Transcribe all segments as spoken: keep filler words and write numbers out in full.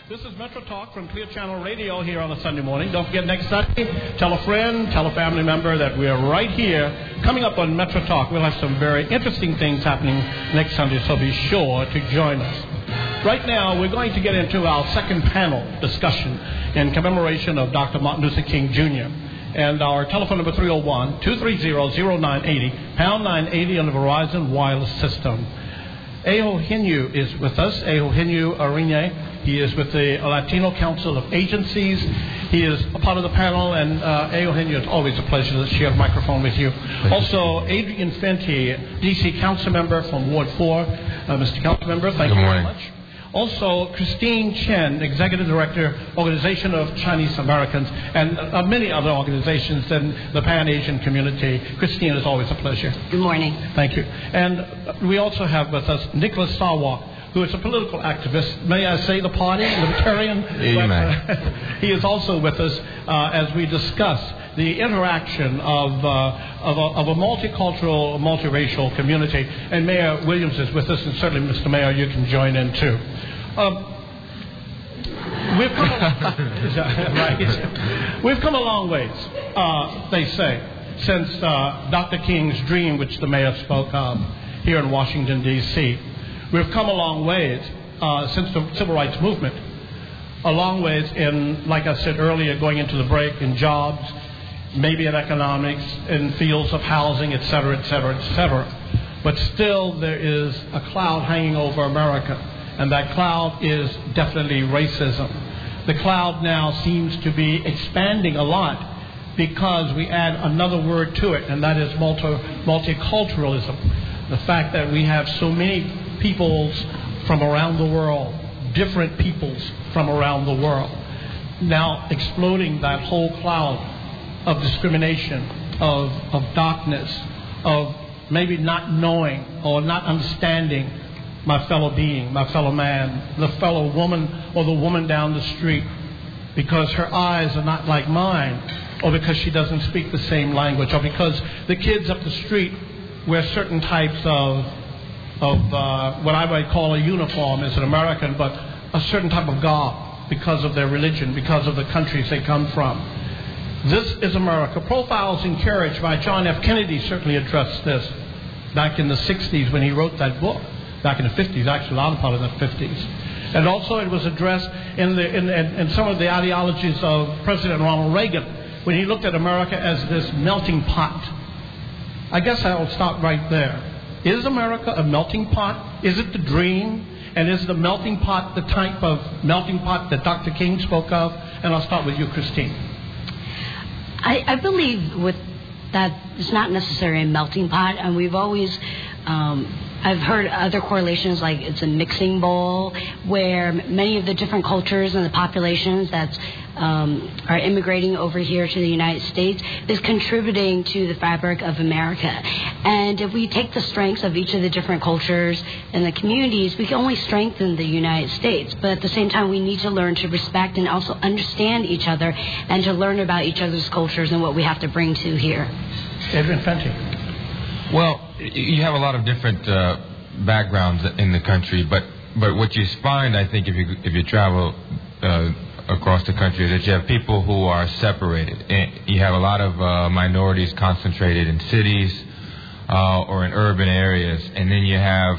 This is Metro Talk from Clear Channel Radio here on a Sunday morning. Don't forget, next Sunday, tell a friend, tell a family member that we are right here. Coming up on Metro Talk, we'll have some very interesting things happening next Sunday, so be sure to join us. Right now, we're going to get into our second panel discussion in commemoration of Doctor Martin Luther King, Junior And our telephone number three oh one, two three zero, zero nine eight zero, pound nine eighty on the Verizon wireless system. Eugenio is with us, Eugenio Arine. He is with the Latino Council of Agencies. He is a part of the panel, and uh, Eugenio, it's always a pleasure to share the microphone with you. Also, Adrian Fenty, D C Council Member from Ward four. Uh, Mister Council Member, thank Good you morning. very much. Also, Christine Chen, Executive Director, Organization of Chinese Americans, and uh, many other organizations in the Pan-Asian community. Christine, it's always a pleasure. Good morning. Thank you. And we also have with us Nicholas Sawa, who is a political activist. May I say the party, Libertarian? Yeah, uh, he is also with us uh, as we discuss the interaction of, uh, of, a, of a multicultural, multiracial community. And Mayor Williams is with us, and certainly, Mister Mayor, you can join in too. Um, we've, come a, right. we've come a long ways, uh, they say, since uh, Doctor King's dream, which the mayor spoke of here in Washington, D C We've come a long ways uh, since the Civil Rights Movement. A long ways in, like I said earlier, going into the break, in jobs, maybe in economics, in fields of housing, et cetera, et cetera, et cetera. But still there is a cloud hanging over America, and that cloud is definitely racism. The cloud now seems to be expanding a lot because we add another word to it, and that is multi- multiculturalism. The fact that we have so many peoples from around the world, different peoples from around the world, now exploding that whole cloud of discrimination, of, of darkness, of maybe not knowing or not understanding my fellow being, my fellow man, the fellow woman or the woman down the street, because her eyes are not like mine, or because she doesn't speak the same language, or because the kids up the street wear certain types of of uh, what I might call a uniform as an American, but a certain type of garb because of their religion, because of the countries they come from. This is America. Profiles in Courage by John F. Kennedy certainly addressed this back in the sixties when he wrote that book, back in the fifties, actually a lot of part of the fifties. And also it was addressed in, the, in, in, in some of the ideologies of President Ronald Reagan when he looked at America as this melting pot. I guess I'll stop right there. Is America a melting pot? Is it the dream? And is the melting pot the type of melting pot that Doctor King spoke of? And I'll start with you, Christine. I, I believe with that it's not necessarily a melting pot, and we've always um, I've heard other correlations like it's a mixing bowl where many of the different cultures and the populations that um, are immigrating over here to the United States is contributing to the fabric of America. And if we take the strengths of each of the different cultures and the communities, we can only strengthen the United States. But at the same time, we need to learn to respect and also understand each other and to learn about each other's cultures and what we have to bring to here. Adrian Fenty. Well, you have a lot of different uh, backgrounds in the country, but but what you find, I think, if you if you travel uh, across the country, is that you have people who are separated. And you have a lot of uh, minorities concentrated in cities uh, or in urban areas, and then you have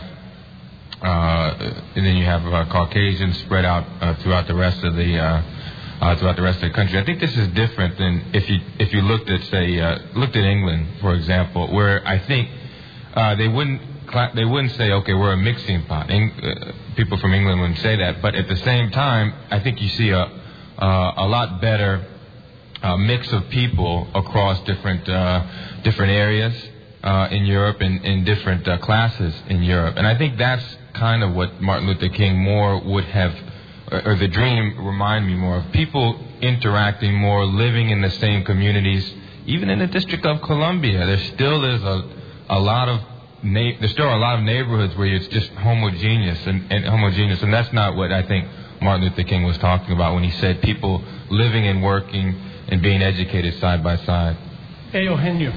uh, and then you have uh, Caucasians spread out uh, throughout the rest of the. Uh, Uh, throughout the rest of the country. I think this is different than if you if you looked at say uh, looked at England, for example, where I think uh, they wouldn't they wouldn't say, okay, we're a mixing pot. Eng- uh, people from England wouldn't say that, but at the same time, I think you see a uh, a lot better uh, mix of people across different uh, different areas uh, in Europe and in different uh, classes in Europe, and I think that's kind of what Martin Luther King more would have. Or the dream remind me more of people interacting more, living in the same communities. Even in the District of Columbia, there still is a a lot of na- there's still a lot of neighborhoods where it's just homogeneous and, and homogeneous, and that's not what I think Martin Luther King was talking about when he said people living and working and being educated side by side. Hey, Eugenio.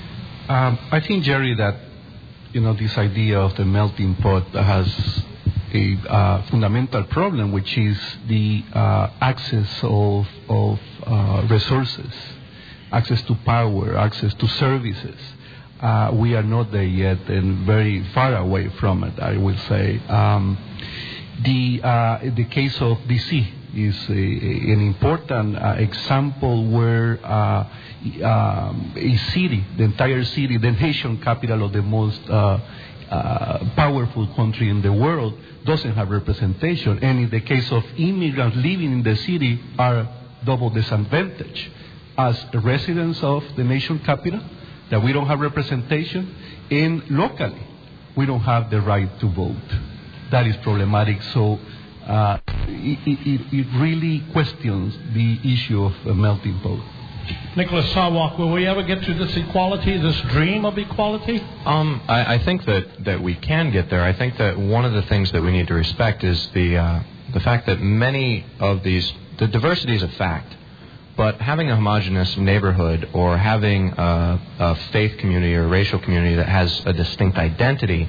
Um, I think, Jerry, that you know this idea of the melting pot has a uh, fundamental problem, which is the uh, access of, of uh, resources, access to power, access to services. Uh, we are not there yet and very far away from it, I will say. Um, the, uh, the case of D C is a, a, an important uh, example where uh, um, a city, the entire city, the nation capital of the most uh, uh, powerful country in the world, doesn't have representation. And in the case of immigrants living in the city are double disadvantaged as residents of the nation capital, that we don't have representation, and locally we don't have the right to vote. That is problematic. So uh, it, it, it really questions the issue of a melting pot. Nicholas Sarwark, will we ever get to this equality, this dream of equality? Um, I, I think that, that we can get there. I think that one of the things that we need to respect is the uh, the fact that many of these, the diversity is a fact, but having a homogeneous neighborhood or having a, a faith community or a racial community that has a distinct identity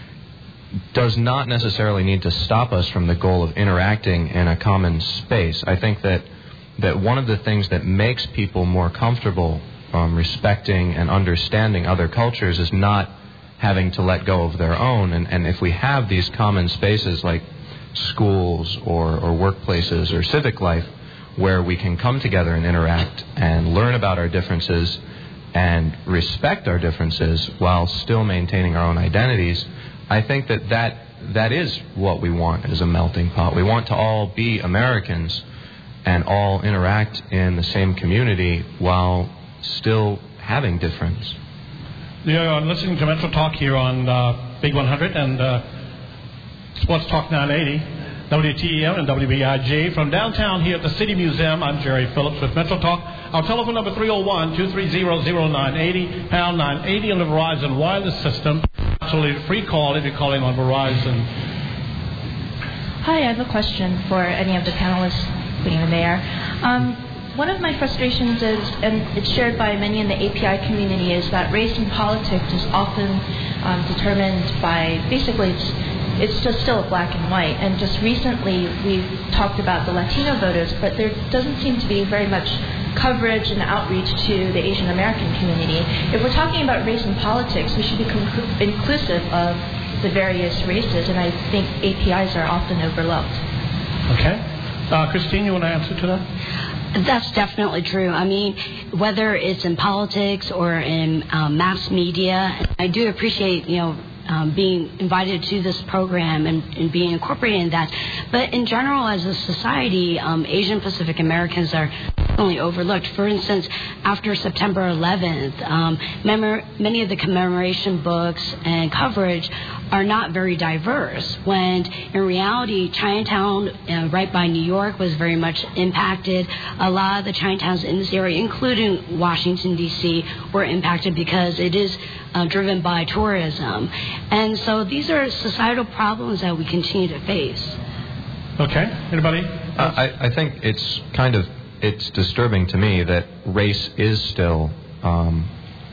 does not necessarily need to stop us from the goal of interacting in a common space. I think that that one of the things that makes people more comfortable um, respecting and understanding other cultures is not having to let go of their own. And, and if we have these common spaces like schools or, or workplaces or civic life where we can come together and interact and learn about our differences and respect our differences while still maintaining our own identities, I think that that, that is what we want as a melting pot. We want to all be Americans and all interact in the same community while still having difference. You're listening to Metro Talk here on uh, Big one hundred and uh, Sports Talk nine eighty, W T E M and W B I J. From downtown here at the City Museum, I'm Jerry Phillips with Metro Talk. Our telephone number three oh one, two three zero, zero nine eight zero, pound nine eighty on the Verizon wireless system. Absolutely free call if you're calling on Verizon. Hi, I have a question for any of the panelists. Being the mayor. Um, one of my frustrations is, and it's shared by many in the A P I community, is that race and politics is often um, determined by, basically it's, it's just still black and white. And just recently we've talked about the Latino voters, but there doesn't seem to be very mumuch coverage and outreach to the Asian American community. If we're talking about race and politics, we should be conclu- inclusive of the various races, and I think A P Is are often overlooked. Okay. Uh, Christine, you want to answer to that? That's definitely true. I mean, whether it's in politics or in um, mass media, I do appreciate, you know, um, being invited to this program and, and being incorporated in that. But in general, as a society, um, Asian Pacific Americans are only overlooked. For instance, after September eleventh, um, memor- many of the commemoration books and coverage are not very diverse, when in reality Chinatown uh, right by New York was very much impacted. A lot of the Chinatowns in this area, including Washington D C, were impacted because it is uh, driven by tourism. And so these are societal problems that we continue to face. Okay, anybody? Uh, I, I think it's kind of it's disturbing to me that race is still um,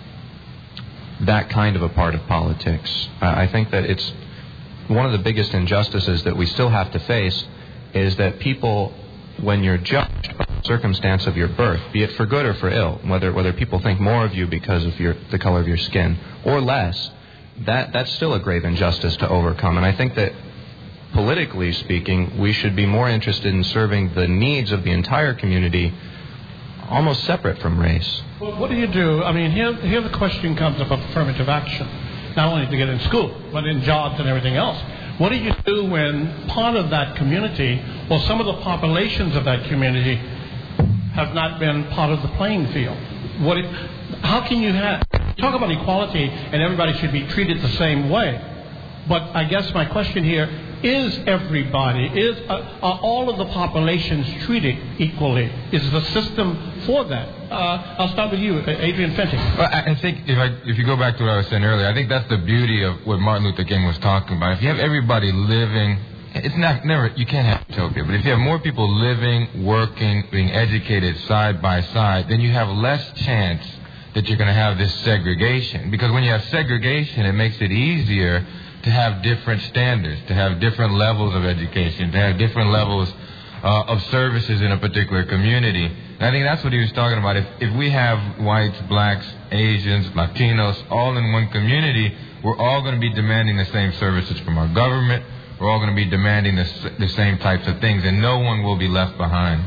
that kind of a part of politics. I think that it's one of the biggest injustices that we still have to face is that people, when you're judged by the circumstance of your birth, be it for good or for ill, whether whether people think more of you because of your the color of your skin or less, that that's still a grave injustice to overcome. And I think that politically speaking, we should be more interested in serving the needs of the entire community, almost separate from race. Well, what do you do? I mean, here, here the question comes about affirmative action, not only to get in school, but in jobs and everything else. What do you do when part of that community, or some of the populations of that community, have not been part of the playing field? What? It, how can you have, talk about equality and everybody should be treated the same way? But I guess my question here, is everybody, is uh, are all of the populations treated equally? Is the system for that? Uh, I'll start with you, Adrian Fenty. Well, I think if I, if you go back to what I was saying earlier, I think that's the beauty of what Martin Luther King was talking about. If you have everybody living, it's not never you can't have utopia, but if you have more people living, working, being educated side by side, then you have less chance that you're going to have this segregation. Because when you have segregation, it makes it easier to have different standards, to have different levels of education, to have different levels uh, of services in a particular community. And I think that's what he was talking about. If, if we have whites, blacks, Asians, Latinos, all in one community, we're all going to be demanding the same services from our government. We're all going to be demanding the, the same types of things, and no one will be left behind.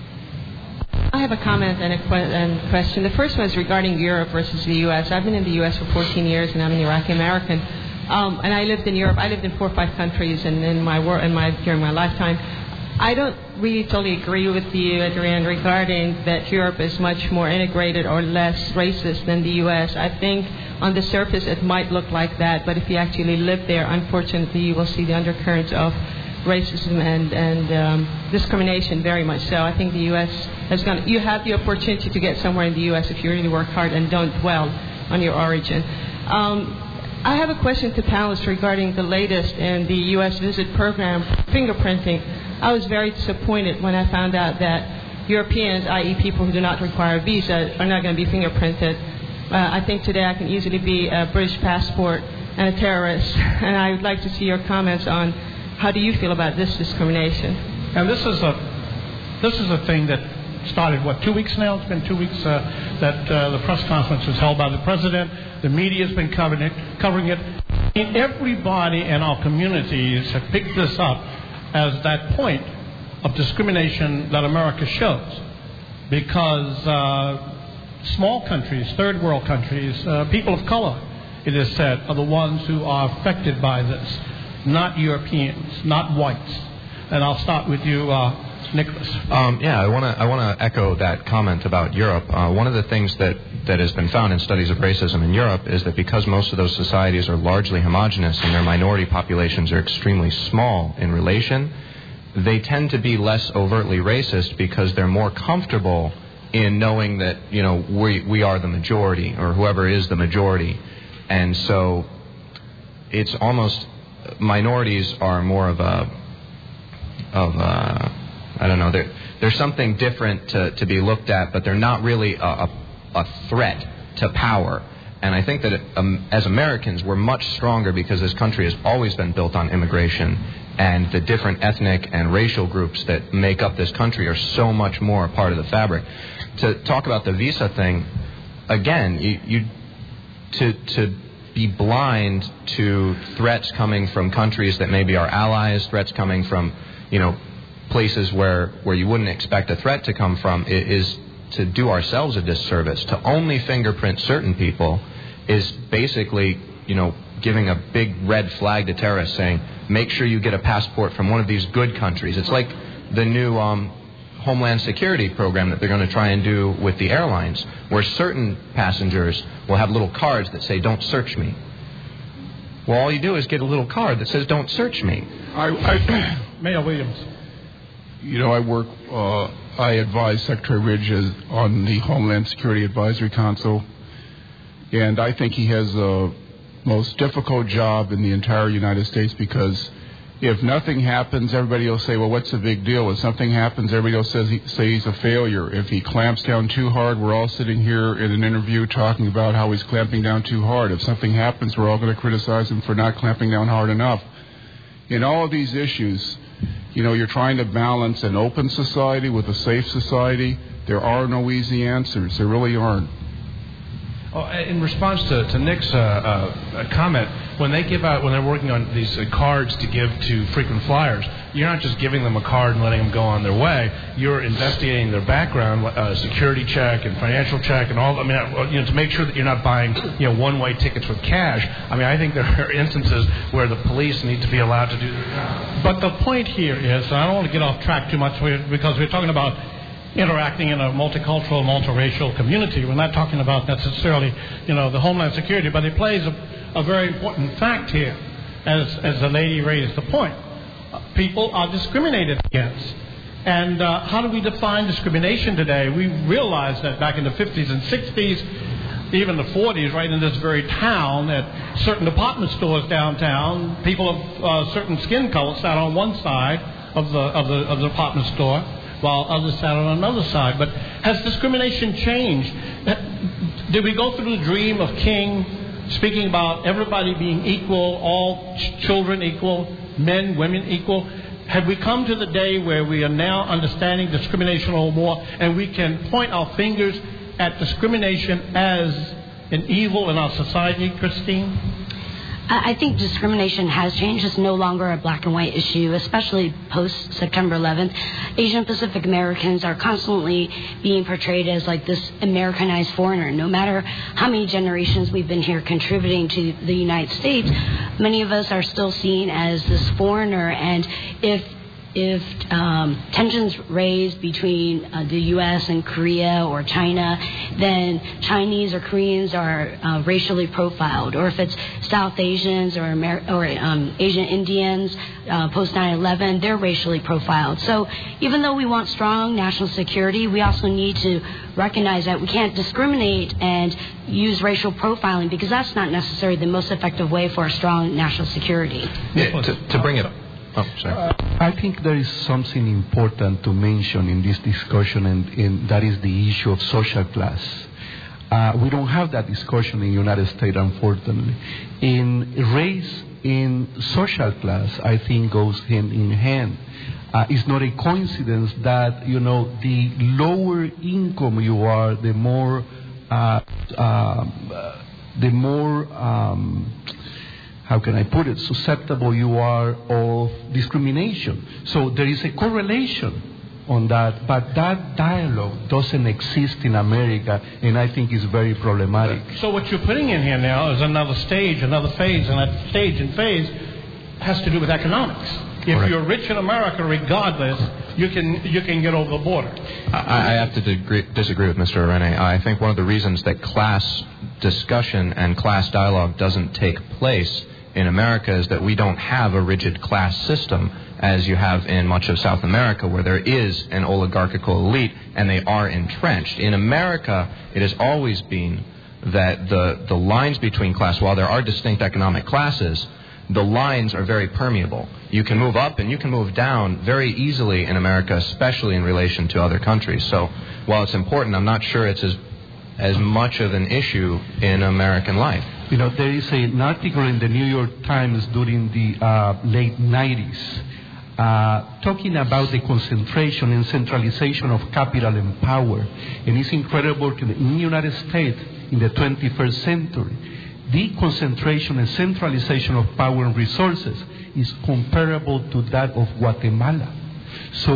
I have a comment and a que- and question. The first one is regarding Europe versus the U S. I've been in the U S for fourteen years, and I'm an Iraqi American. Um, and I lived in Europe. I lived in four or five countries in, in my work, in my during my lifetime. I don't really totally agree with you, Adrian, regarding that Europe is much more integrated or less racist than the U S. I think on the surface it might look like that, but if you actually live there, unfortunately, you will see the undercurrents of racism and, and um, discrimination very much so. I think the U S has gone, you have the opportunity to get somewhere in the U S if you really work hard and don't dwell on your origin. Um, I have a question to panelists regarding the latest in the U S visit program, fingerprinting. I was very disappointed when I found out that Europeans, that is people who do not require a visa, are not going to be fingerprinted. Uh, I think today I can easily be a British passport and a terrorist, and I would like to see your comments on how do you feel about this discrimination? And this is a this is a thing that started, what, two weeks now? It's been two weeks uh, that uh, the press conference was held by the president. The media has been covering it. Covering it. And everybody in our communities have picked this up as that point of discrimination that America shows. Because uh, small countries, third world countries, uh, people of color, it is said, are the ones who are affected by this. Not Europeans, not whites. And I'll start with you, uh, Nicholas. Um, yeah, I want to I want to echo that comment about Europe. Uh, one of the things that, that has been found in studies of racism in Europe is that because most of those societies are largely homogenous and their minority populations are extremely small in relation, they tend to be less overtly racist because they're more comfortable in knowing that, you know, we we are the majority, or whoever is the majority. And so it's almost, minorities are more of a of a I don't know, there, there's something different to, to be looked at, but they're not really a, a, a threat to power. And I think that it, um, as Americans, we're much stronger because this country has always been built on immigration, and the different ethnic and racial groups that make up this country are so much more a part of the fabric. To talk about the visa thing, again, you, you to to be blind to threats coming from countries that maybe are allies, threats coming from, you know, places where, where you wouldn't expect a threat to come from, is to do ourselves a disservice. To only fingerprint certain people is basically, you know, giving a big red flag to terrorists, saying, make sure you get a passport from one of these good countries. It's like the new um, Homeland Security program that they're going to try and do with the airlines, where certain passengers will have little cards that say, don't search me. Well, all you do is get a little card that says, don't search me. I, I, Mayor Williams. You know, I work, uh, I advise Secretary Ridge on the Homeland Security Advisory Council, and I think he has the most difficult job in the entire United States, because if nothing happens, everybody will say, well, what's the big deal? If something happens, everybody will say, he, say he's a failure. If he clamps down too hard, we're all sitting here in an interview talking about how he's clamping down too hard. If something happens, we're all going to criticize him for not clamping down hard enough. In all of these issues, you know, you're trying to balance an open society with a safe society. There are no easy answers. There really aren't. Oh, in response to, to Nick's uh, uh, comment, when they give out, when they're working on these uh, cards to give to frequent flyers, you're not just giving them a card and letting them go on their way. You're investigating their background, uh, security check and financial check and all. I mean, you know, to make sure that you're not buying, you know, one-way tickets with cash. I mean, I think there are instances where the police need to be allowed to do their job. But the point here is, and I don't want to get off track too much because we're talking about interacting in a multicultural, multiracial community. We're not talking about necessarily, you know, the Homeland Security, but it plays a, a very important fact here, as as the lady raised the point. Uh, people are discriminated against. And uh, how do we define discrimination today? We realized that back in the fifties and sixties, even the forties, right in this very town, at certain department stores downtown, people of uh, certain skin colors sat on one side of the of the of the department store, while others sat on another side. But has discrimination changed? Did we go through the dream of King speaking about everybody being equal, all ch- children equal, men, women equal. Have we come to the day where we are now understanding discrimination a little more, and we can point our fingers at discrimination as an evil in our society, Christine? I think discrimination has changed. It's no longer a black and white issue, especially post-September eleventh. Asian Pacific Americans are constantly being portrayed as like this Americanized foreigner. No matter how many generations we've been here contributing to the United States, many of us are still seen as this foreigner. And if If um, tensions raise between uh, the U S and Korea or China, then Chinese or Koreans are uh, racially profiled. Or if it's South Asians or, Amer- or um, Asian Indians uh, post nine eleven, they're racially profiled. So even though we want strong national security, we also need to recognize that we can't discriminate and use racial profiling, because that's not necessarily the most effective way for a strong national security. Yeah, to, to bring it up. Oh, sorry. I think there is something important to mention in this discussion, and, and that is the issue of social class. Uh, we don't have that discussion in the United States, unfortunately. In race, in social class, I think goes hand in hand. Uh, it's not a coincidence that, you know, the lower income you are, the more, uh, uh, the more. Um, how can I put it, susceptible you are of discrimination. So there is a correlation on that, but that dialogue doesn't exist in America, and I think it's very problematic. So what you're putting in here now is another stage, another phase, and that stage and phase has to do with economics. If Correct. You're rich in America, regardless, you can you can get over the border. I, I have to disagree, disagree with Mister Rene. I think one of the reasons that class discussion and class dialogue doesn't take place in America is that we don't have a rigid class system as you have in much of South America, where there is an oligarchical elite and they are entrenched. In America, it has always been that the, the lines between class, while there are distinct economic classes, the lines are very permeable. You can move up and you can move down very easily in America, especially in relation to other countries. So while it's important, I'm not sure it's as, as much of an issue in American life. You know, there is an article in the New York Times during the uh, late nineties uh, talking about the concentration and centralization of capital and power. And it's incredible in the United States in the twenty-first century, the concentration and centralization of power and resources is comparable to that of Guatemala. So,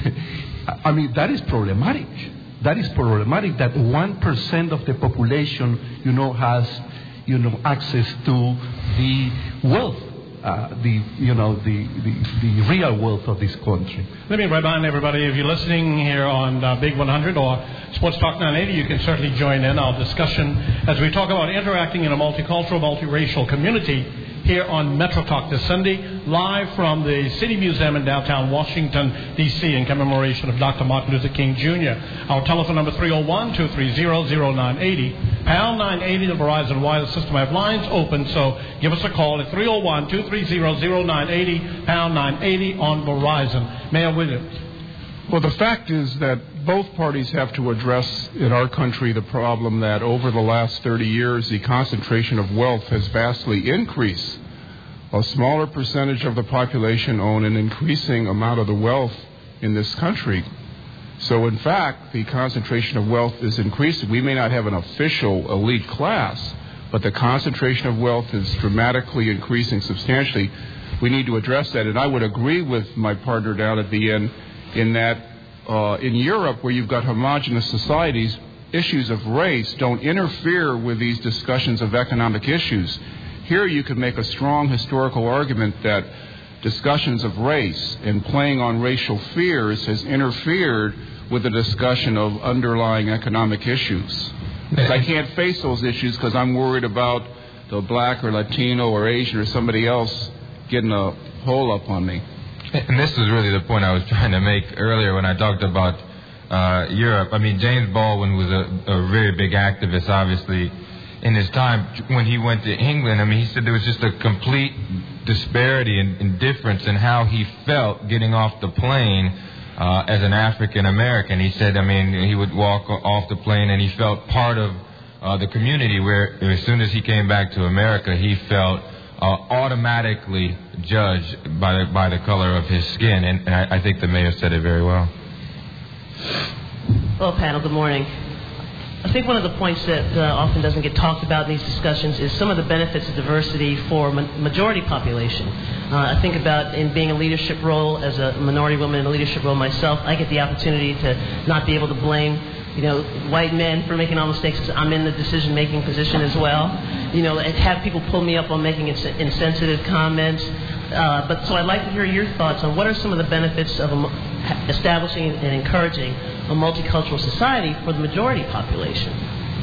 I mean, that is problematic. That is problematic that one percent of the population, you know, has you know, access to the wealth, uh, the, you know, the, the, the real wealth of this country. Let me remind everybody, if you're listening here on uh, Big one hundred or Sports Talk nine eighty, you can certainly join in our discussion as we talk about interacting in a multicultural, multiracial community here on Metro Talk this Sunday, live from the City Museum in downtown Washington, D C, in commemoration of Doctor Martin Luther King, Junior Our telephone number three oh one, two three zero, zero nine eight zero, pound nine eighty, the Verizon wireless system. I have lines open, so give us a call at three oh one, two three zero, zero nine eight zero, pound nine eighty on Verizon. Mayor Williams. Well, the fact is that both parties have to address in our country the problem that over the last thirty years, the concentration of wealth has vastly increased. A smaller percentage of the population own an increasing amount of the wealth in this country. So, in fact, the concentration of wealth is increasing. We may not have an official elite class, but the concentration of wealth is dramatically increasing substantially. We need to address that. And I would agree with my partner down at the end in that uh, in Europe, where you've got homogenous societies, issues of race don't interfere with these discussions of economic issues. Here you could make a strong historical argument that discussions of race and playing on racial fears has interfered with the discussion of underlying economic issues. Because I can't face those issues because I'm worried about the black or Latino or Asian or somebody else getting a hole up on me. And this is really the point I was trying to make earlier when I talked about uh, Europe. I mean, James Baldwin was a, a very big activist, obviously, in his time. When he went to England, I mean, he said there was just a complete disparity and, and difference in how he felt getting off the plane uh, as an African American. He said, I mean, he would walk off the plane and he felt part of uh, the community where as soon as he came back to America, he felt uh, automatically judged by the, by the color of his skin. And, and I, I think the mayor said it very well. Hello, panel. Good morning. I think one of the points that uh, often doesn't get talked about in these discussions is some of the benefits of diversity for ma- majority population. Uh, I think about in being a leadership role as a minority woman in a leadership role myself, I get the opportunity to not be able to blame, you know, white men for making all mistakes because I'm in the decision-making position as well. You know, and have people pull me up on making ins- insensitive comments. Uh, but so I'd like to hear your thoughts on what are some of the benefits of a, establishing and encouraging a multicultural society for the majority population.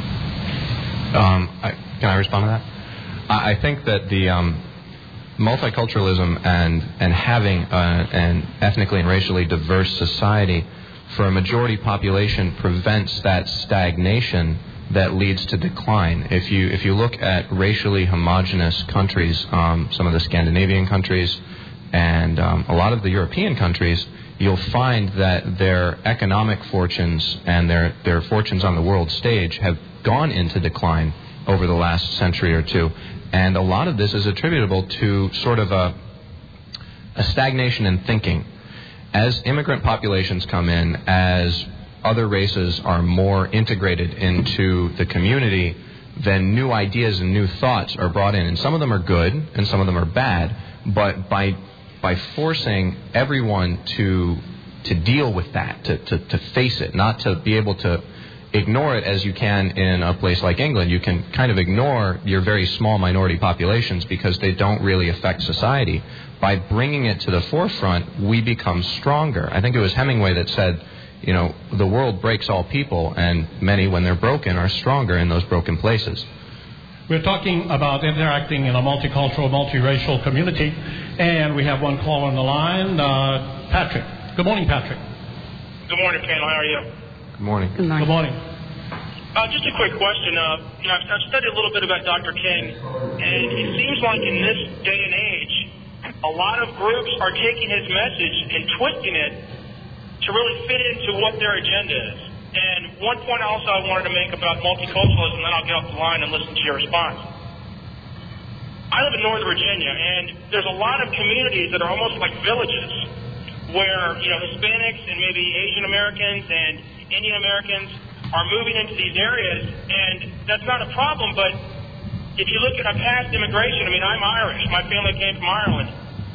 Um, I, can I respond to that? I, I think that the um, multiculturalism and and having uh, an ethnically and racially diverse society for a majority population prevents that stagnation that leads to decline. If you if you look at racially homogenous countries, um, some of the Scandinavian countries and um, a lot of the European countries, you'll find that their economic fortunes and their, their fortunes on the world stage have gone into decline over the last century or two. And a lot of this is attributable to sort of a, a stagnation in thinking. As immigrant populations come in, as other races are more integrated into the community, then new ideas and new thoughts are brought in. And some of them are good and some of them are bad. But by by forcing everyone to to deal with that, to, to, to face it, not to be able to ignore it as you can in a place like England. You can kind of ignore your very small minority populations because they don't really affect society. By bringing it to the forefront, we become stronger. I think it was Hemingway that said, you know, the world breaks all people, and many, when they're broken, are stronger in those broken places. We're talking about interacting in a multicultural, multiracial community, and we have one caller on the line, uh, Patrick. Good morning, Patrick. Good morning, panel. How are you? Good morning. Good morning. Good morning. Uh, just a quick question. Uh, you know, I've, I've studied a little bit about Doctor King, and it seems like in this day and age, a lot of groups are taking his message and twisting it to really fit into what their agenda is. And one point also I wanted to make about multiculturalism, then I'll get off the line and listen to your response. I live in Northern Virginia, and there's a lot of communities that are almost like villages where, you know, Hispanics and maybe Asian Americans and Indian Americans are moving into these areas, and that's not a problem, but if you look at our past immigration, I mean, I'm Irish. My family came from Ireland.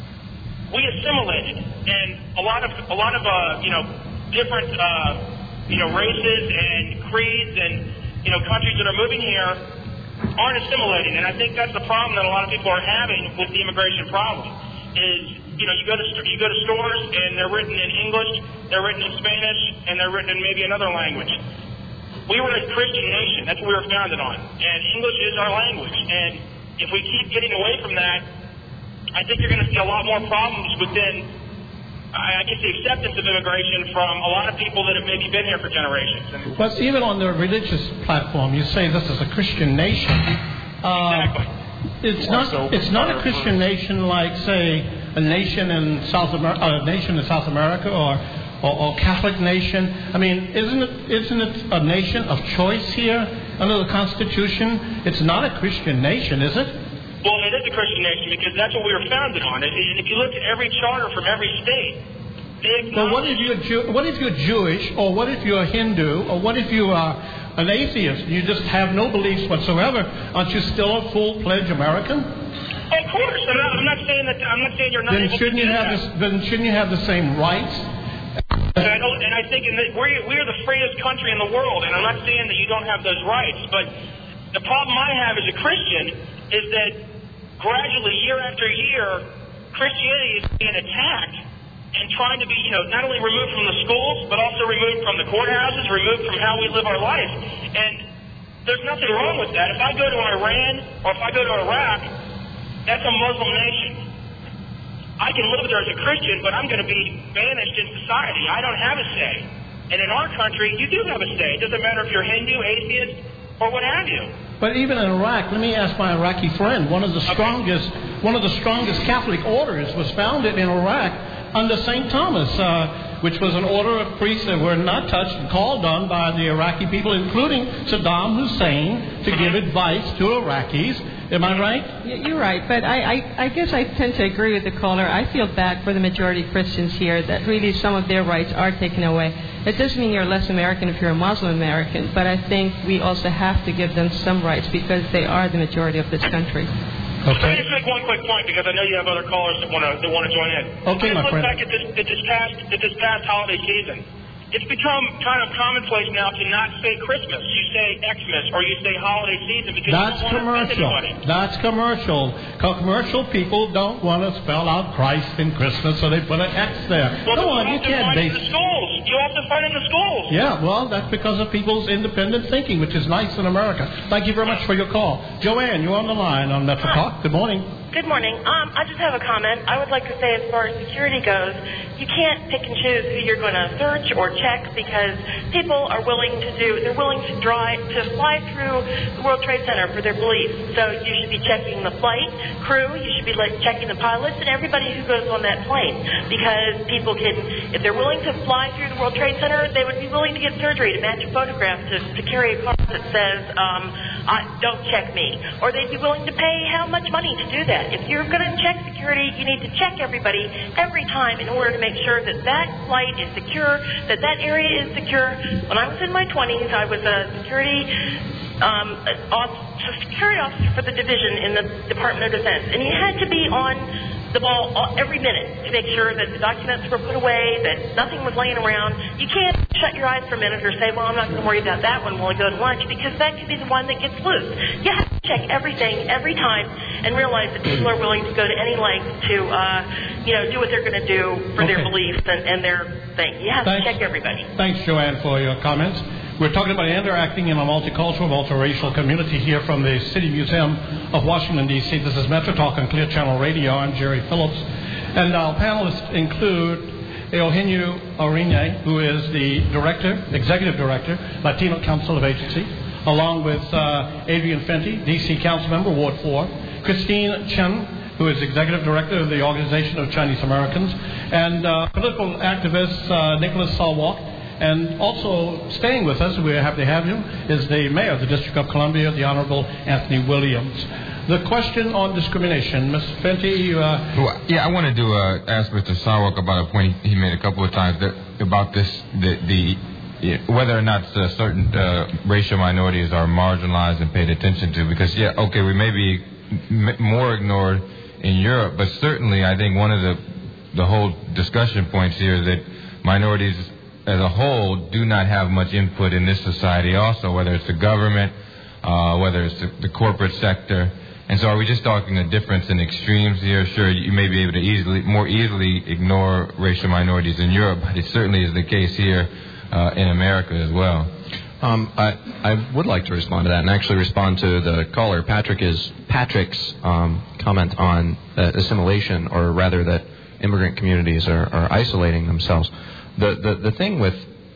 We assimilated, and a lot of, a lot of, uh, you know, different, uh, you know, races and creeds and, you know, countries that are moving here aren't assimilating. And I think that's the problem that a lot of people are having with the immigration problem is, you know, you go to you go to stores and they're written in English, they're written in Spanish, and they're written in maybe another language. We were a Christian nation. That's what we were founded on. And English is our language. And if we keep getting away from that, I think you're going to see a lot more problems within I guess the acceptance of immigration from a lot of people that have maybe been here for generations. But even on the religious platform, you say this is a Christian nation. Uh, exactly. It's not. It's not a Christian nation like, say, a nation in South America, a nation in South America, or, or, or Catholic nation. I mean, isn't it? Isn't it a nation of choice here under the Constitution? It's not a Christian nation, is it? Well, it is a Christian nation because that's what we were founded on. And if you look at every charter from every state, they acknowledge... But what if you're Jew- what if you're Jewish, or what if you're Hindu, or what if you are an atheist? You just have no beliefs whatsoever. Aren't you still a full-fledged American? Of course. I'm not, I'm not saying that. I'm not saying you're not. Then able shouldn't to you do have that. the, Then shouldn't you have the same rights? And I, don't, and I think in the, we're we're the freest country in the world, and I'm not saying that you don't have those rights. But the problem I have as a Christian is that gradually, year after year, Christianity is being attacked and trying to be, you know, not only removed from the schools, but also removed from the courthouses, removed from how we live our life. And there's nothing wrong with that. If I go to Iran or if I go to Iraq, that's a Muslim nation. I can live there as a Christian, but I'm going to be banished in society. I don't have a say. And in our country, you do have a say. It doesn't matter if you're Hindu, atheist, or what have you. But even in Iraq, let me ask my Iraqi friend. One of the strongest, one of the strongest Catholic orders was founded in Iraq under Saint Thomas. Uh, which was an order of priests that were not touched and called on by the Iraqi people, including Saddam Hussein, to give advice to Iraqis. Am I right? You're right, but I, I, I guess I tend to agree with the caller. I feel bad for the majority of Christians here that really some of their rights are taken away. It doesn't mean you're less American if you're a Muslim American, but I think we also have to give them some rights because they are the majority of this country. Okay. Let me just make one quick point because I know you have other callers that want to that want to join in. Okay, my look friend. Look back at this, at this past at this past holiday season. It's become kind of commonplace now to not say Christmas. You say Xmas or you say holiday season because That's you don't want to offend commercial. anybody. That's commercial. Co- Commercial people don't want to spell out Christ in Christmas, so they put an X there. Well, Come on, you can't find base. in the schools. You have to find in the schools. Yeah, well, that's because of people's independent thinking, which is nice in America. Thank you very much for your call. Joanne, you're on the line on Metro Talk. Good morning. Good morning. Um, I just have a comment. I would like to say as far as security goes, you can't pick and choose who you're going to search or check because people are willing to do, they're willing to drive, to fly through the World Trade Center for their beliefs. So you should be checking the flight crew, you should be like checking the pilots and everybody who goes on that plane because people can, if they're willing to fly through the World Trade Center, they would be willing to get surgery to match a photograph to, to carry a card that says, um, I, don't check me. Or they'd be willing to pay how much money to do that. If you're going to check security, you need to check everybody every time in order to make sure that that flight is secure, that that area is secure. When I was in my twenties, I was a security um, a security officer for the division in the Department of Defense, and you had to be on the ball all, every minute to make sure that the documents were put away, that nothing was laying around. You can't shut your eyes for a minute or say, well, I'm not going to worry about that one while I go to lunch, because that could be the one that gets loose. You have to check everything every time and realize that people are willing to go to any length to, uh, you know, do what they're going to do for Okay. their beliefs and, and their thing. You have Thanks. to check everybody. Thanks, Joanne, for your comments. We're talking about interacting in a multicultural, multiracial community here from the City Museum of Washington, D C This is Metro Talk on Clear Channel Radio. I'm Jerry Phillips. And our panelists include Eugenio Orine, who is the director, executive director, Latino Council of Agency, along with uh, Adrian Fenty, D C Council member, Ward four, Christine Chen, who is executive director of the Organization of Chinese Americans, and uh, political activist uh, Nicholas Salwalk. And also staying with us, we're happy to have him, is the mayor of the District of Columbia, the Honorable Anthony Williams. The question on discrimination, Miz Fenty. Uh, well, yeah, I wanted to uh, ask Mister Salwalk about a point he made a couple of times that, about this, the, the yeah, whether or not uh, certain uh, racial minorities are marginalized and paid attention to. Because, yeah, okay, we may be m- more ignored in Europe, but certainly I think one of the the whole discussion points here is that minorities as a whole do not have much input in this society also, whether it's the government, uh, whether it's the, the corporate sector. And so are we just talking a difference in extremes here? Sure, you may be able to easily, more easily ignore racial minorities in Europe, but it certainly is the case here uh, in America as well. Um, I, I would like to respond to that and actually respond to the caller. Patrick is Patrick's um, comment on uh, assimilation, or rather that immigrant communities are, are isolating themselves. The, the the thing with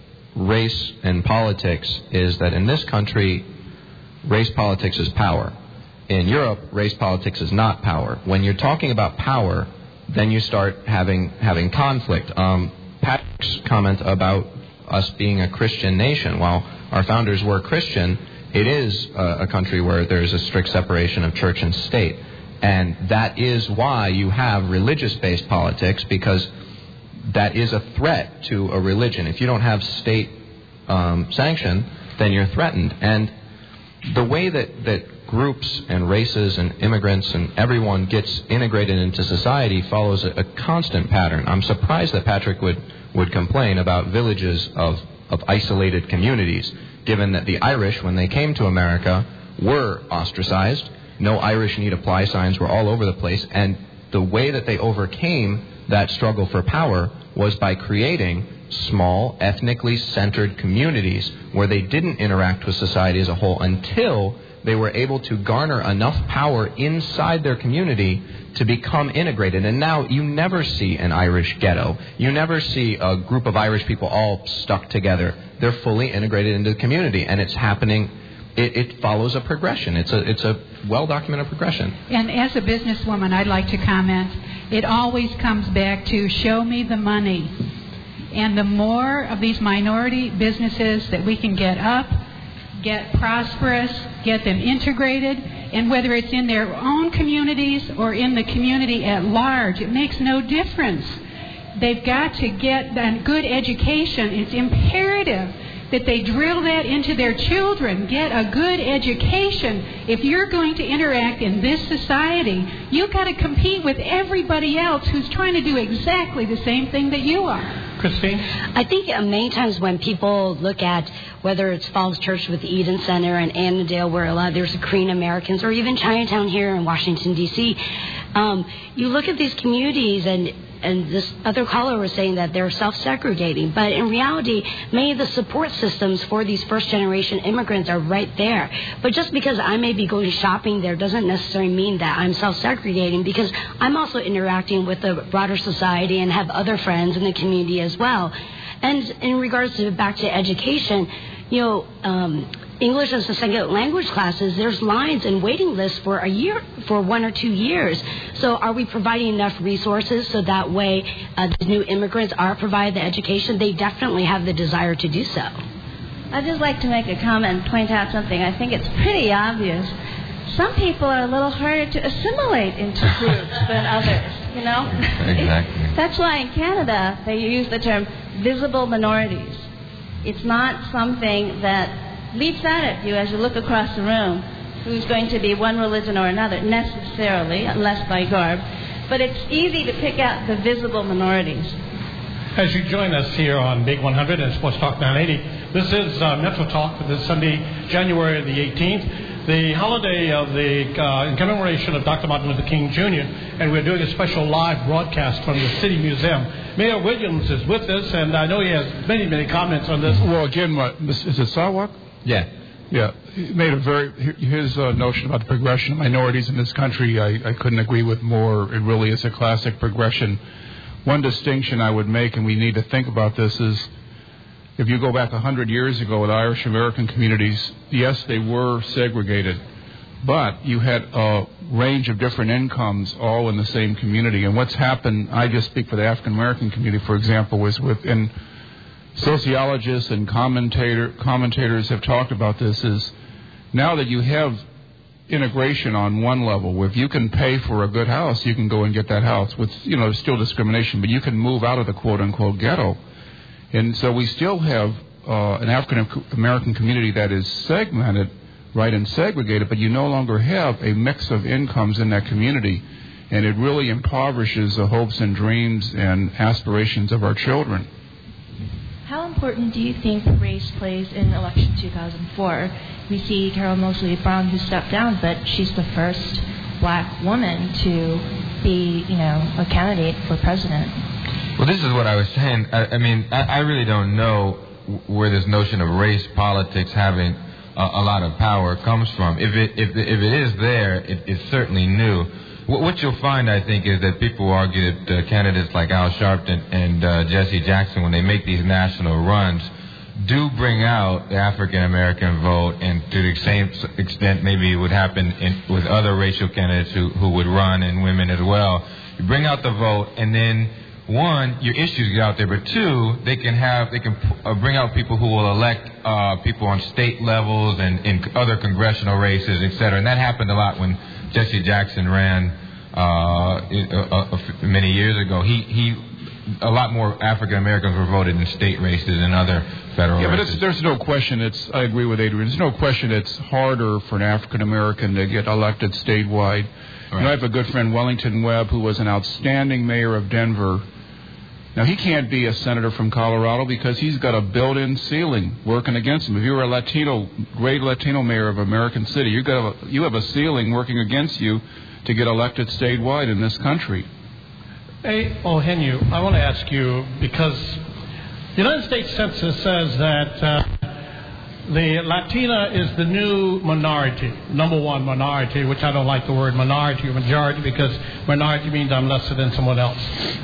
race and politics is that in this country, race politics is power. In Europe, race politics is not power. When you're talking about power, then you start having having conflict. Um, Patrick's comment about us being a Christian nation, while our founders were Christian, it is a, a country where there's a strict separation of church and state. And that is why you have religious-based politics, because that is a threat to a religion. If you don't have state um, sanction, then you're threatened. And the way that, that groups and races and immigrants and everyone gets integrated into society follows a, a constant pattern. I'm surprised that Patrick would, would complain about villages of, of isolated communities, given that the Irish, when they came to America, were ostracized. No Irish need apply signs were all over the place. And the way that they overcame that struggle for power was by creating small, ethnically centered communities where they didn't interact with society as a whole until they were able to garner enough power inside their community to become integrated. And now you never see an Irish ghetto. You never see a group of Irish people all stuck together. They're fully integrated into the community, and it's happening. It, it follows a progression. It's a it's a well-documented progression. And as a businesswoman, I'd like to comment, it always comes back to show me the money. And the more of these minority businesses that we can get up, get prosperous, get them integrated, and whether it's in their own communities or in the community at large, it makes no difference. They've got to get a good education. It's imperative that they drill that into their children. Get a good education. If you're going to interact in this society, you've got to compete with everybody else who's trying to do exactly the same thing that you are. Christine? I think uh, many times when people look at whether it's Falls Church with the Eden Center and Annandale, where a lot there's Korean Americans, or even Chinatown here in Washington, D C, um, you look at these communities and And this other caller was saying that they're self-segregating. But in reality, many of the support systems for these first-generation immigrants are right there. But just because I may be going shopping there doesn't necessarily mean that I'm self-segregating, because I'm also interacting with the broader society and have other friends in the community as well. And in regards to back to education, you know, um, English as a second language classes, there's lines and waiting lists for a year, for one or two years. So are we providing enough resources so that way uh, the new immigrants are provided the education? They definitely have the desire to do so. I'd just like to make a comment and point out something. I think it's pretty obvious. Some people are a little harder to assimilate into groups than others, you know? Exactly. That's why in Canada they use the term visible minorities. It's not something that leaps out at you as you look across the room who's going to be one religion or another, necessarily, unless by garb. But it's easy to pick out the visible minorities. As you join us here on Big one hundred and Sports Talk nine eighty, this is uh, Metro Talk for this Sunday, January the eighteenth, the holiday of the uh, in commemoration of Doctor Martin Luther King Junior And we're doing a special live broadcast from the City Museum. Mayor Williams is with us, and I know he has many, many comments on this. Well, again, what, is it Sawak? Yeah. Yeah. He made a very, his uh, notion about the progression of minorities in this country, I, I couldn't agree with more. It really is a classic progression. One distinction I would make, and we need to think about this, is if you go back one hundred years ago with Irish American communities, yes, they were segregated, but you had a range of different incomes all in the same community. And what's happened, I just speak for the African American community, for example, was within sociologists and commentator, commentators have talked about this, is now that you have integration on one level, where if you can pay for a good house, you can go and get that house with, you know, there's still discrimination, but you can move out of the quote-unquote ghetto. And so we still have uh, an African-American community that is segmented, right, and segregated, but you no longer have a mix of incomes in that community. And it really impoverishes the hopes and dreams and aspirations of our children. How important do you think race plays in election two thousand four? We see Carol Moseley Brown, who stepped down, but she's the first black woman to be, you know, a candidate for president. Well, this is what I was saying. I, I mean, I, I really don't know where this notion of race politics having a, a lot of power comes from. If it if if it is there, it, it's certainly new. What you'll find, I think, is that people argue that uh, candidates like Al Sharpton and uh, Jesse Jackson, when they make these national runs, do bring out the African-American vote, and to the same extent maybe it would happen in, with other racial candidates who, who would run, and women as well. You bring out the vote, and then, one, your issues get out there, but two, they can have, they can uh, bring out people who will elect uh, people on state levels and in other congressional races, et cetera. And that happened a lot when Jesse Jackson ran uh, uh, uh, many years ago. He, he, a lot more African Americans were voted in state races than other federal yeah, races. Yeah, but there's no question. It's I agree with Adrian. There's no question it's harder for an African American to get elected statewide. Right. You know, I have a good friend, Wellington Webb, who was an outstanding mayor of Denver. Now, he can't be a senator from Colorado because he's got a built-in ceiling working against him. If you're a Latino, great Latino mayor of American City, you got a, you have a ceiling working against you to get elected statewide in this country. Hey, Ohenu, I want to ask you, because the United States Census says that uh, the Latina is the new minority, number one minority, which I don't like the word minority or majority, because minority means I'm lesser than someone else.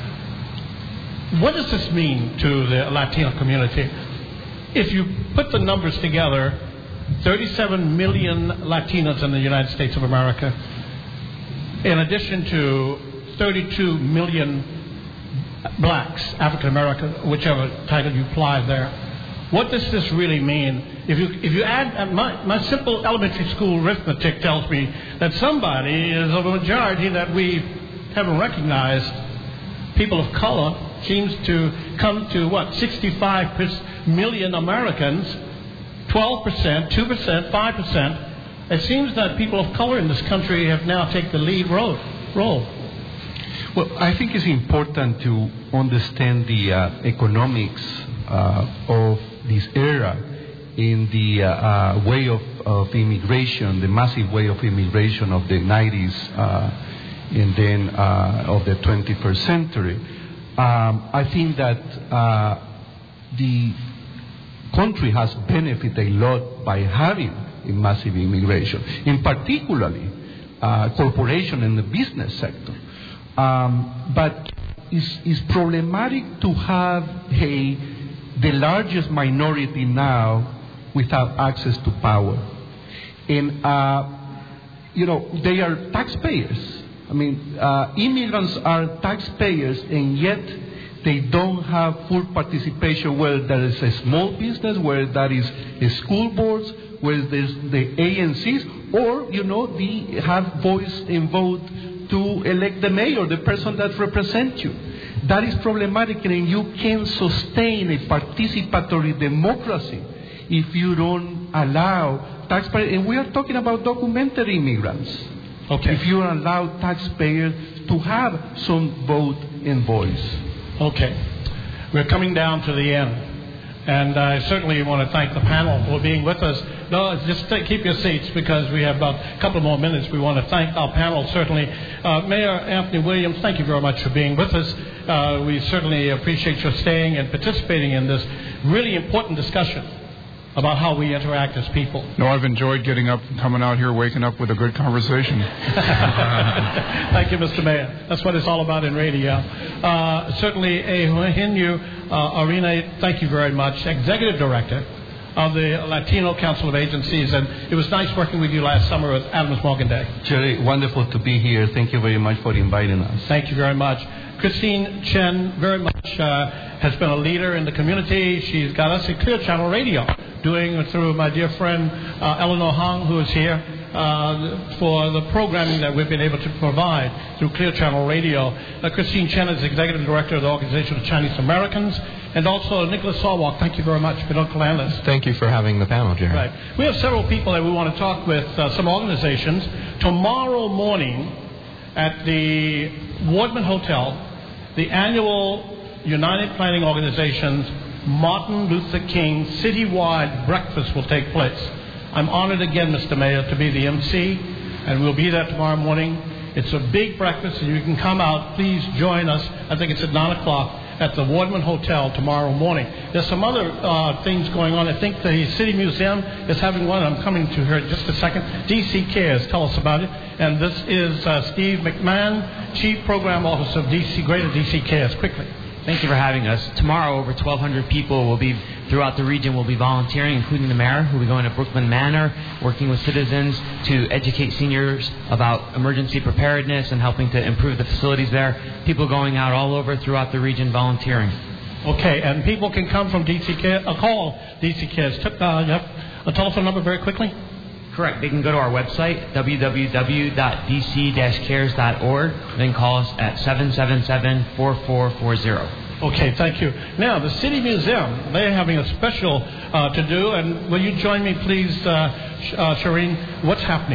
What does this mean to the Latino community? If you put the numbers together, thirty-seven million Latinos in the United States of America, in addition to thirty-two million blacks, African American, whichever title you apply there. What does this really mean? If you if you add uh, my my simple elementary school arithmetic tells me that somebody is of a majority that we haven't recognized. People of color seems to come to what sixty-five million Americans, twelve percent, two percent, five percent. It seems that people of color in this country have now taken the lead role. role. Well, I think it's important to understand the uh, economics uh, of this era in the uh, uh, way of, of immigration, the massive way of immigration of the nineties uh, and then uh, of the twenty-first century. Um, I think that uh, the country has benefited a lot by having a massive immigration, in particularly uh, corporation and the business sector. Um, but it's, it's problematic to have a, the largest minority now without access to power. And, uh, you know, they are taxpayers. I mean, uh, immigrants are taxpayers, and yet they don't have full participation, whether there is a small business, whether that is a school boards, whether there's the A N Cs, or, you know, they have voice and vote to elect the mayor, the person that represents you. That is problematic, and you can sustain a participatory democracy if you don't allow taxpayers. And we are talking about documented immigrants. Okay. If you allow taxpayers to have some vote and voice. Okay. We're coming down to the end. And I certainly want to thank the panel for being with us. No, just take, keep your seats because we have about a couple more minutes. We want to thank our panel, certainly. Uh, Mayor Anthony Williams, thank you very much for being with us. Uh, we certainly appreciate your staying and participating in this really important discussion about how we interact as people. No, I've enjoyed getting up and coming out here, waking up with a good conversation. Thank you, Mister Mayor. That's what it's all about in radio. Uh, certainly, Eugenio uh, Arena, thank you very much. Executive Director of the Latino Council of Agencies, and it was nice working with you last summer at Adams Morgan Day. Jerry, wonderful to be here. Thank you very much for inviting us. Thank you very much. Christine Chen, very much, uh, has been a leader in the community. She's got us at Clear Channel Radio, doing through my dear friend uh, Eleanor Hong, who is here, uh, for the programming that we've been able to provide through Clear Channel Radio. Uh, Christine Chen is Executive Director of the Organization of Chinese Americans, and also Nicholas Sawalk. Thank you very much, peduncle analyst. Thank you for having the panel, Jerry. Right. We have several people that we want to talk with, uh, some organizations. Tomorrow morning at the Wardman Hotel, the annual United Planning Organization's Martin Luther King citywide breakfast will take place. I'm honored again, Mister Mayor, to be the M C, and we'll be there tomorrow morning. It's a big breakfast, and you can come out. Please join us. I think it's at nine o'clock at the Wardman Hotel tomorrow morning. There's some other uh, things going on. I think the City Museum is having one. I'm coming to her in just a second. D C Cares, tell us about it. And this is uh, Steve McMahon, Chief Program Officer of D C Greater D C Cares. Quickly. Thank you for having us. Tomorrow, over twelve hundred people will be throughout the region will be volunteering, including the mayor, who will be going to Brooklyn Manor, working with citizens to educate seniors about emergency preparedness and helping to improve the facilities there. People going out all over throughout the region volunteering. Okay, and people can come from D C Cares, uh, call D C Cares. Uh, you have a telephone number very quickly? Correct. They can go to our website, w w w dot d c dash cares dot org, then call us at seven seven seven, four four four zero. Okay, thank you. Now, the City Museum, they're having a special uh, to do, and will you join me, please, uh, Sh- uh, Shireen? What's happening?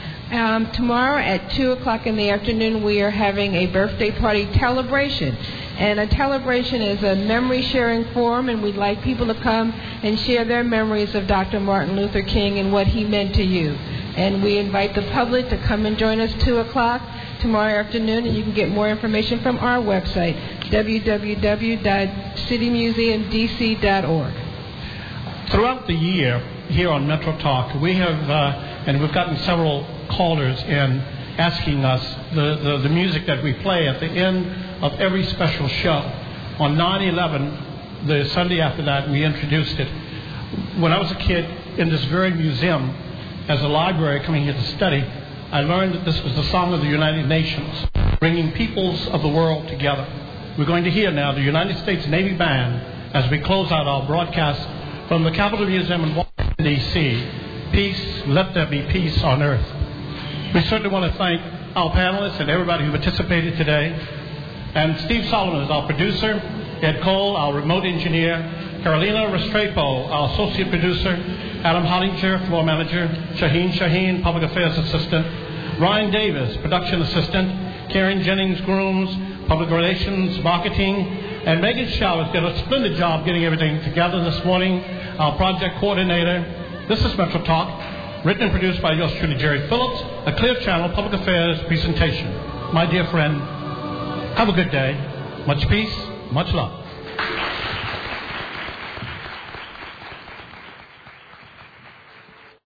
Um, tomorrow at two o'clock in the afternoon, we are having a birthday party celebration. And a celebration is a memory sharing forum, and we'd like people to come and share their memories of Doctor Martin Luther King and what he meant to you. And we invite the public to come and join us two o'clock tomorrow afternoon, and you can get more information from our website, w w w dot city museum d c dot org. Throughout the year here on Metro Talk, we have, uh, and we've gotten several callers in asking us the, the, the music that we play at the end of every special show. On nine eleven, the Sunday after that, we introduced it. When I was a kid in this very museum, as a library coming here to study, I learned that this was the song of the United Nations, bringing peoples of the world together. We're going to hear now the United States Navy Band as we close out our broadcast from the Capitol Museum in Washington, D C Peace, let there be peace on earth. We certainly want to thank our panelists and everybody who participated today. And Steve Solomon is our producer, Ed Cole, our remote engineer, Carolina Restrepo, our associate producer, Adam Hollinger, floor manager, Shaheen Shaheen, public affairs assistant, Ryan Davis, production assistant, Karen Jennings Grooms, public relations, marketing, and Megan Showers did a splendid job getting everything together this morning, our project coordinator. This is Metro Talk, written and produced by yours truly, Jerry Phillips, a Clear Channel public affairs presentation. My dear friend, have a good day. Much peace, much love.